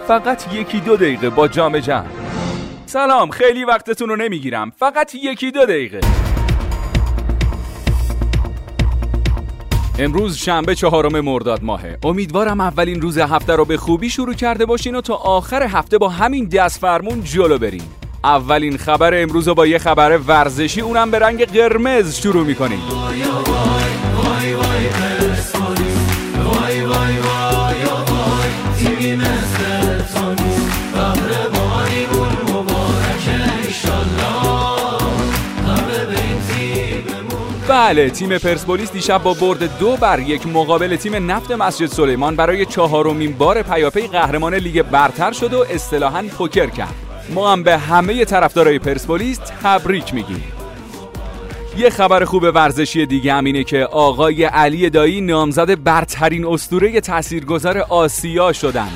فقط 1-2 دقیقه با جام جم. سلام، خیلی وقتتون رو نمیگیرم، فقط 1-2 دقیقه. امروز شنبه 4 مرداد ماهه. امیدوارم اولین روز هفته رو به خوبی شروع کرده باشین و تا آخر هفته با همین دست فرمون جلو برین. اولین خبر امروز رو با یه خبر ورزشی، اونم به رنگ قرمز شروع میکنیم. بله، تیم پرسپولیس دیشب با برد 2-1 مقابل تیم نفت مسجد سلیمان برای 4مین بار پیاپی قهرمان لیگ برتر شد و اصطلاحاً پوکر کرد. ما هم به همه طرفدارای پرسپولیس تبریک میگیم. یه خبر خوب ورزشی دیگه هم اینه که آقای علی دایی نامزد برترین اسطوره تاثیرگذار آسیا شدن.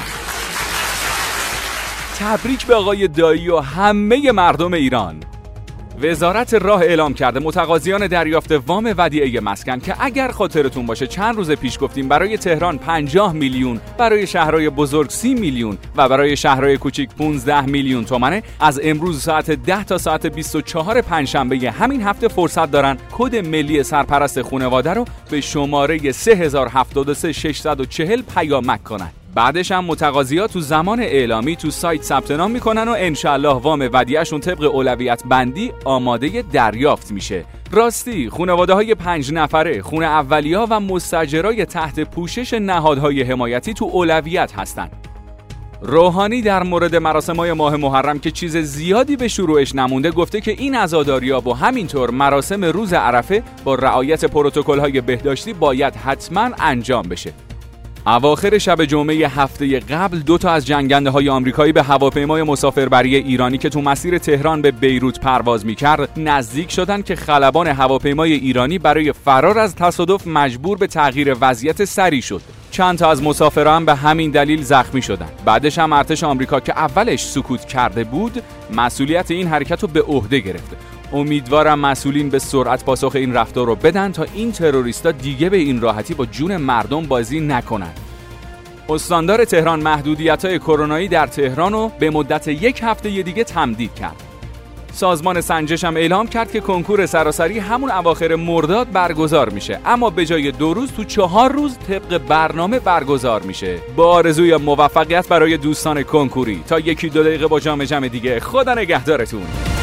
تبریک به آقای دایی و همه مردم ایران. وزارت راه اعلام کرده متقاضیان دریافت وام ودیعه مسکن که اگر خاطرتون باشه چند روز پیش گفتیم برای تهران 50 میلیون، برای شهرهای بزرگ 30 میلیون و برای شهرهای کوچیک 15 میلیون تومنه، از امروز ساعت 10 تا ساعت 24 پنجشنبه همین هفته فرصت دارن کد ملی سرپرست خانواده رو به شماره 3073 640 پیامک کنن. بعدش هم متقاضی‌ها تو زمان اعلامی تو سایت ثبت نام میکنن و انشالله وام ودیعه‌شون طبق اولویت بندی آماده دریافت میشه. راستی خانواده‌های 5 نفره، خونه اولیا و مستاجرای تحت پوشش نهادهای حمایتی تو اولویت هستن. روحانی در مورد مراسم‌های ماه محرم که چیز زیادی به شروعش نمونده گفته که این عزاداری‌ها و همینطور مراسم روز عرفه با رعایت پروتکل‌های بهداشتی باید حتما انجام بشه. اواخر شب جمعه هفته قبل 2 از جنگنده‌های آمریکایی به هواپیمای مسافربری ایرانی که تو مسیر تهران به بیروت پرواز می‌کرد نزدیک شدند که خلبان هواپیمای ایرانی برای فرار از تصادف مجبور به تغییر وضعیت سریع شد. چند تا از مسافران به همین دلیل زخمی شدند. بعدش هم ارتش آمریکا که اولش سکوت کرده بود، مسئولیت این حرکت رو به عهده گرفت. امیدوارم مسئولین به سرعت پاسخ این رفتار رو بدن تا این تروریستا دیگه به این راحتی با جون مردم بازی نکنن. استاندار تهران محدودیت‌های کرونایی در تهران رو به مدت 1 هفته دیگه تمدید کرد. سازمان سنجش هم اعلام کرد که کنکور سراسری همون اواخر مرداد برگزار میشه، اما به جای 2 روز تو 4 روز طبق برنامه برگزار میشه. با آرزوی موفقیت برای دوستان کنکوری. تا 1-2 دقیقه با جام جم دیگه، خدا نگهدارتون.